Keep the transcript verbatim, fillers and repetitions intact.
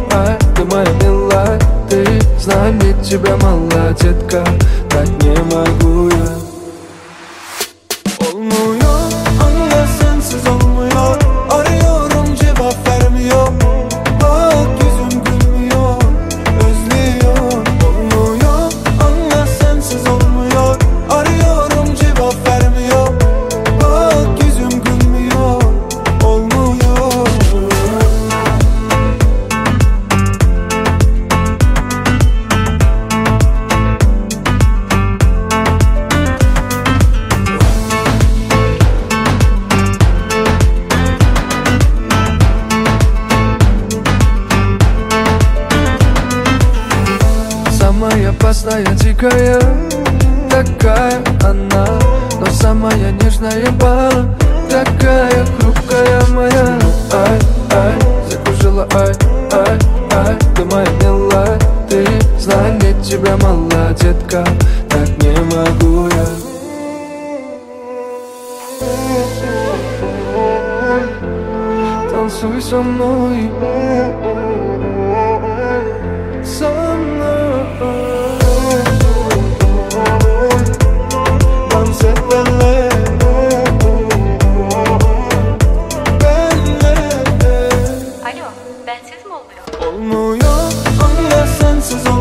ай, ты моя милая. Ты знай, ведь тебя мало, детка, так не могу я. Olmuyor, anla sensiz olmuyor. Arıyorum cevap vermiyor. Bak yüzüm gülmüyor, özlüyor. Olmuyor, anla sensiz olmuyor. Arıyorum cevap vermiyor. Bak yüzüm gülmüyor, olmuyor. Самая опасная, дикая, такая она, но самая нежная пара, такая хрупкая моя. Ай, ай, закружила, ай, ай, ай, ты моя милая. Ты знай, ведь тебя мало, детка, так не могу я. Танцуй со мной, со мной. Dans et benle, benle. Alo, bensiz mi oluyor? Olmuyor, anla sensiz olmuyor.